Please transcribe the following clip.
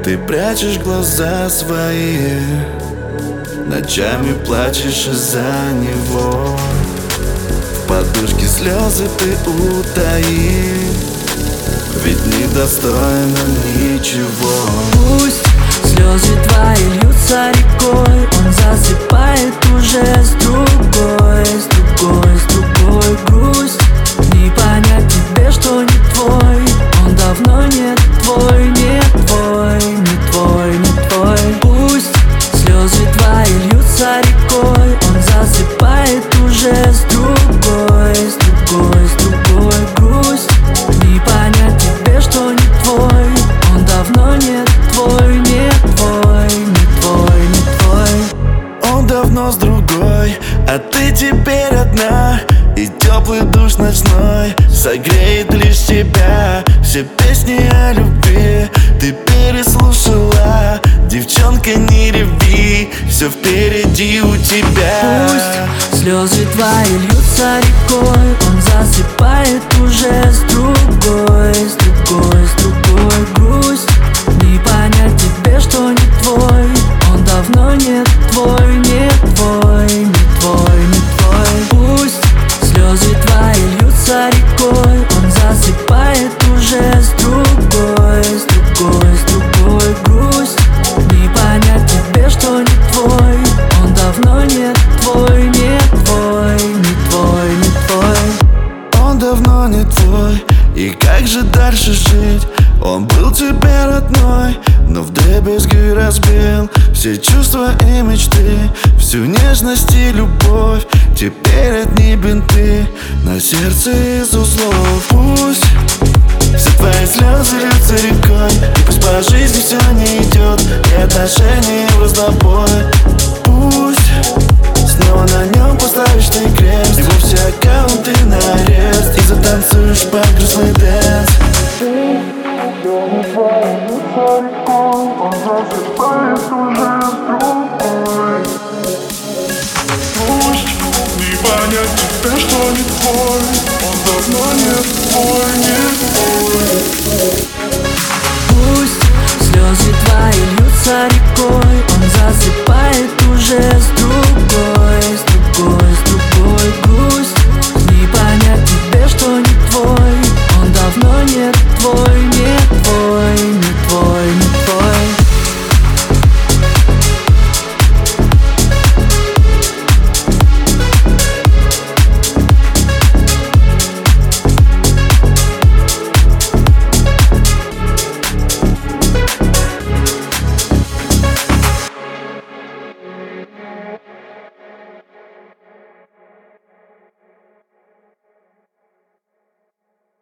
Ты прячешь глаза свои, ночами плачешь из-за него. В подушке слезы ты утаи, ведь недостойна ничего. Пусть слезы твои льются рекой, он засыпает уже с другой, с другой, с другой. Грусть, не понять тебе, что не твой, он давно не твой, не твой, не твой, не твой. Пусть слезы твои льются рекой, он засыпает уже с другой, с другой, с другой. Грусть, не понять тебе, что не твой, он давно не твой, не твой, не твой, не твой. Он давно с другой, а ты теперь одна. И теплый душ ночной согреет лишь тебя. Все песни о любви ты переслушала. Девчонка, не реви, все впереди у тебя. Пусть слезы твои льются рекой, он засыпает уже с другой, с другой, с другой. Грусть, не понять тебе, что не твой, он давно не твой, не твой, не твой, не твой. Пусть слезы твои льются рекой, он засыпает уже с другой, с другой, с другой. Грусть, не понять тебе, что не твой, он давно не твой, не твой, не твой, не твой. Он давно не твой, и как же дальше жить? Он был тебе родной, но вдребезги разбил все чувства и мечты, всю нежность и любовь. Теперь одни бинты на сердце из узлов. Пусть все твои слезы льются рекой, и пусть по жизни все не идет, и отношения в разнобой.